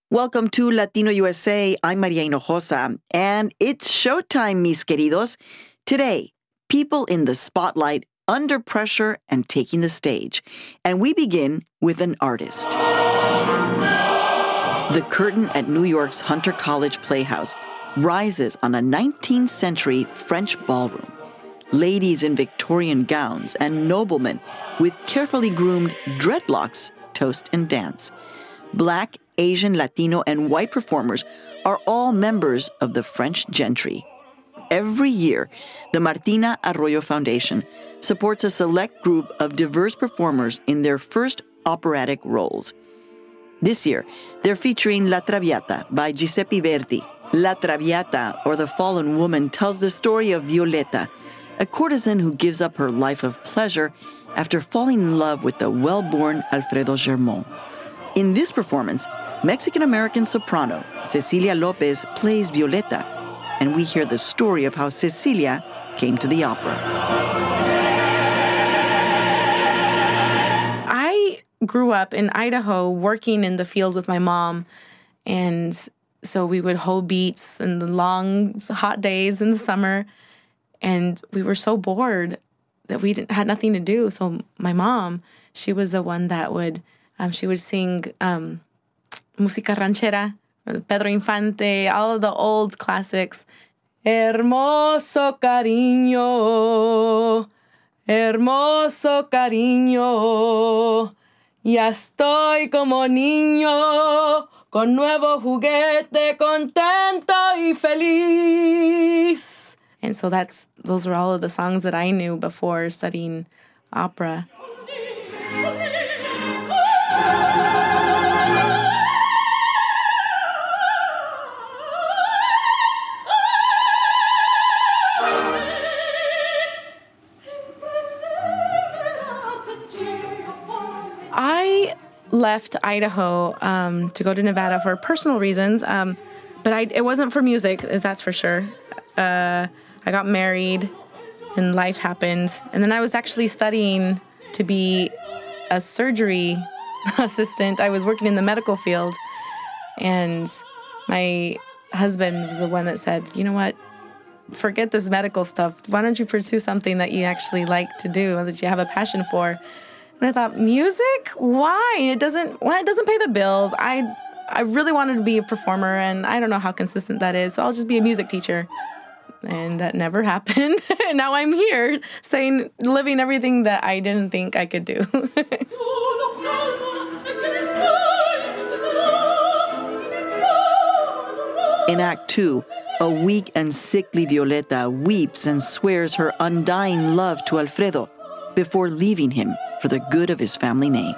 Welcome to Latino USA. I'm Maria Hinojosa, and it's showtime, mis queridos. Today, people in the spotlight, under pressure, and taking the stage. And we begin with an artist. The curtain at New York's Hunter College Playhouse rises on a 19th century French ballroom. Ladies in Victorian gowns and noblemen with carefully groomed dreadlocks toast and dance. Black, Asian, Latino, and white performers are all members of the French gentry. Every year, the Martina Arroyo Foundation supports a select group of diverse performers in their first operatic roles. This year, they're featuring La Traviata by Giuseppe Verdi. La Traviata, or The Fallen Woman, tells the story of Violeta, a courtesan who gives up her life of pleasure after falling in love with the well-born Alfredo Germont. In this performance, Mexican-American soprano Cecilia Lopez plays Violeta, and we hear the story of how Cecilia came to the opera. I grew up in Idaho working in the fields with my mom, and so we would hoe beets in the long, hot days in the summer, and we were so bored that we had nothing to do. So my mom, she was the one that would, she would sing música ranchera, Pedro Infante, all of the old classics. Hermoso cariño, hermoso cariño, ya estoy como niño, con nuevo juguete, contento y feliz. And so those were all of the songs that I knew before studying opera. I left Idaho to go to Nevada for personal reasons, but it wasn't for music, that's for sure. I got married, and life happened. And then I was actually studying to be a surgery assistant. I was working in the medical field, and my husband was the one that said, you know what, forget this medical stuff. Why don't you pursue something that you actually like to do, that you have a passion for? And I thought, music? Why? It doesn't pay the bills. I really wanted to be a performer, and I don't know how consistent that is, so I'll just be a music teacher. And that never happened. And now I'm here living everything that I didn't think I could do. In Act 2, a weak and sickly Violeta weeps and swears her undying love to Alfredo before leaving him for the good of his family name.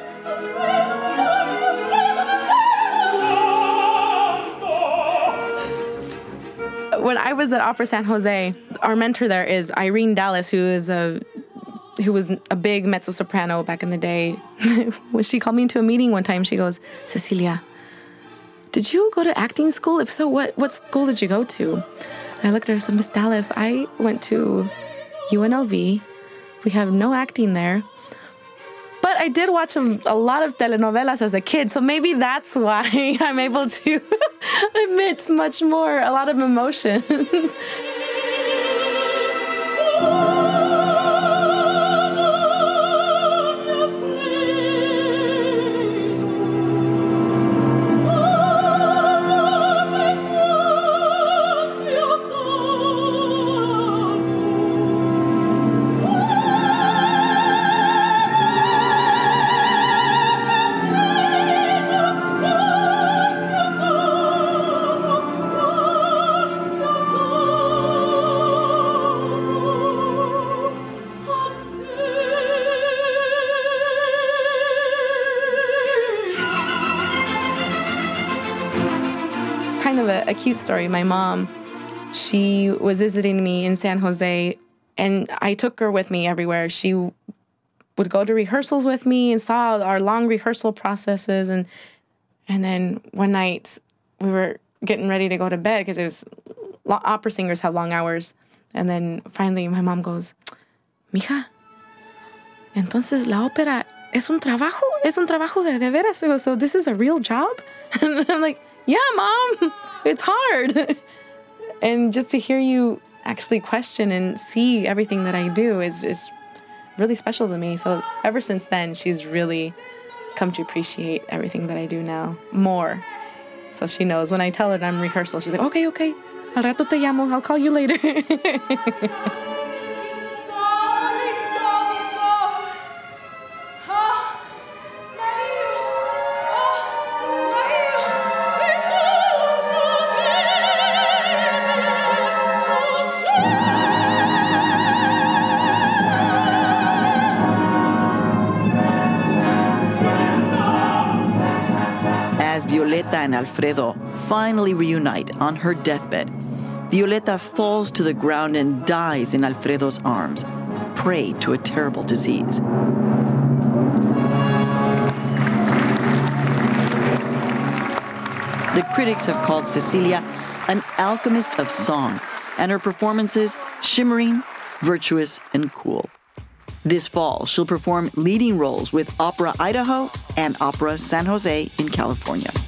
When I was at Opera San Jose, our mentor there is Irene Dallas, who was a big mezzo-soprano back in the day. When she called me into a meeting one time, she goes, Cecilia, did you go to acting school? If so, what school did you go to? And I looked at her and said, Miss Dallas, I went to UNLV. We have no acting there. But I did watch a lot of telenovelas as a kid, so maybe that's why I'm able to emit a lot of emotions. Kind of a cute story. My mom, she was visiting me in San Jose, and I took her with me everywhere. She would go to rehearsals with me and saw our long rehearsal processes. And then one night we were getting ready to go to bed because opera singers have long hours. And then finally my mom goes, Mija, entonces la ópera es un trabajo de veras. So this is a real job? And I'm like, yeah, Mom, it's hard. And just to hear you actually question and see everything that I do is really special to me. So ever since then, she's really come to appreciate everything that I do now more. So she knows when I tell her that I'm rehearsal, she's like, okay, al rato te llamo, I'll call you later. As Violeta and Alfredo finally reunite on her deathbed, Violeta falls to the ground and dies in Alfredo's arms, prey to a terrible disease. The critics have called Cecilia an alchemist of song, and her performances shimmering, virtuous, and cool. This fall, she'll perform leading roles with Opera Idaho and Opera San Jose in California.